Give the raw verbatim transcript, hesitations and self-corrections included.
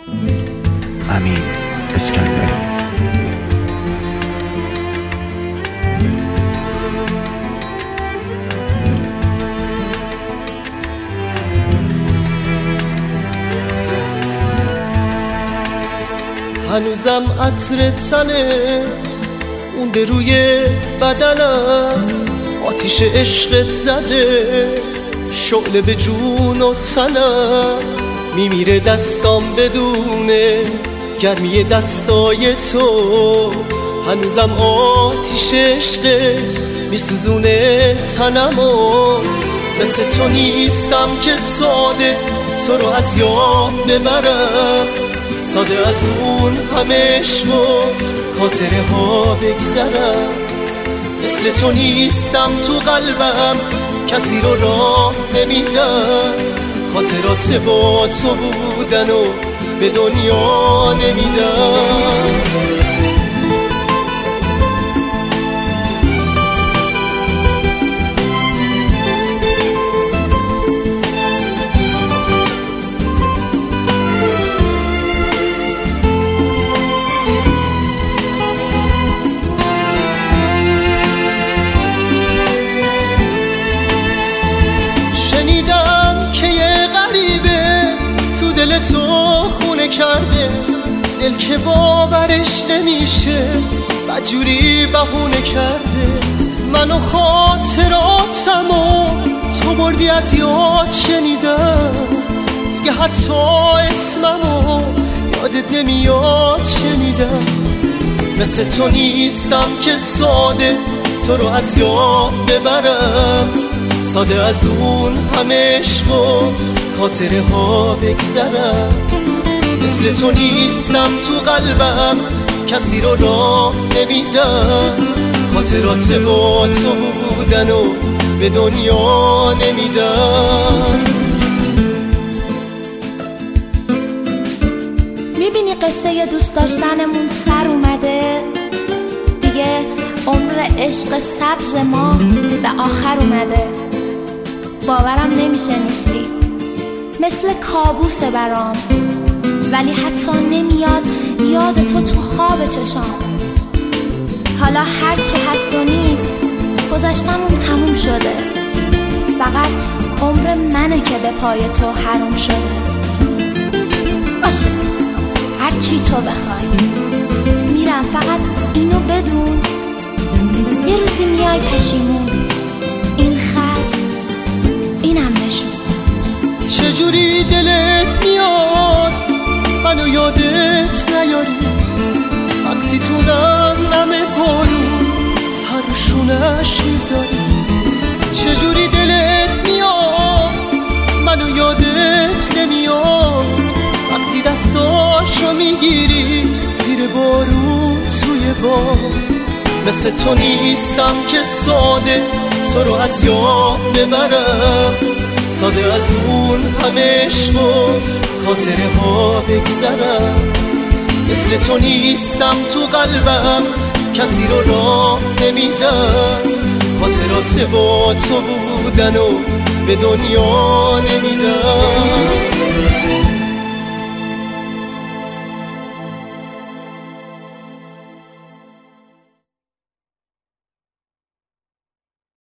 امین اسکندری. هنوزم عطر تنت اون به روی بدنم، آتیش عشقت زده شعله به جون و تنم، میمیره دستام بدونه گرمی دستای تو، هنوزم آتیش عشقت میسوزونه تنمو. مثل تو نیستم که ساده تو رو از یاد ببرم، ساده از اون همه عشق و خاطره ها بگذرم. مثل تو نیستم تو قلبم کسی رو راه نمیدم، خاطرات با تو بودن و به دنیا نمیدم. دل تو خونه کرده، دل که باورش نمیشه بدجوری بهونه کرده. منو خاطراتمو تو بردی از یاد، شنیدم دیگه حتی اسممو یادت نمیاد شنیدم. مثل تو نیستم که ساده تو رو از یاد ببرم، ساده از اون همه عشق و خاطره ها بگذرم. مثل تو نیستم تو قلبم کسی رو راه نمیدم، خاطرات با تو بودن و به دنیا نمیدم. میبینی قصه دوست داشتنمون سر اومده دیگه، عمر عشق سبز ما به آخر اومده. باورم نمیشه نیستی، مثل کابوسه برام، ولی حتی نمیاد یاد تو تو خواب چشام. حالا هرچی هست و نیست گذشتمون تموم شده، فقط عمر منه که به پای تو حروم شده. باشه هرچی تو بخوای میرم، فقط اینو بدون یه روزی میای پشیمون. این خط اینم نشون. چجوری دلت میاد منو یادت نیاری، وقتی تو نم نم بارون سرشونش میذاری. چجوری دلت میاد منو یادت نمیاد، وقتی دستاشو میگیری زیر بارون توی باد. مثل تو نیستم که ساده تو رو از یاد ببرم، ساده از اون همه عشق و خاطره ها بگذرم. مثل تو نیستم تو قلبم کسی رو راه نمیدم، خاطرات با تو بودن و به دنیا نمیدم.